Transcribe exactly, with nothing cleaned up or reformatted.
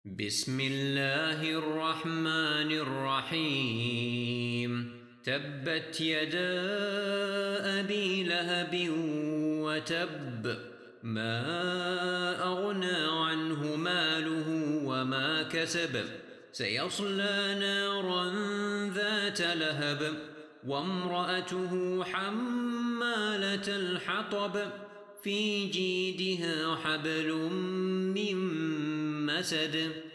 بسم الله الرحمن الرحيم تبت يدا أبي لهب وتب ما أغنى عنه ماله وما كسب سيصلى نارا ذات لهب وامرأته حمالة الحطب في جيدها حبل من مسد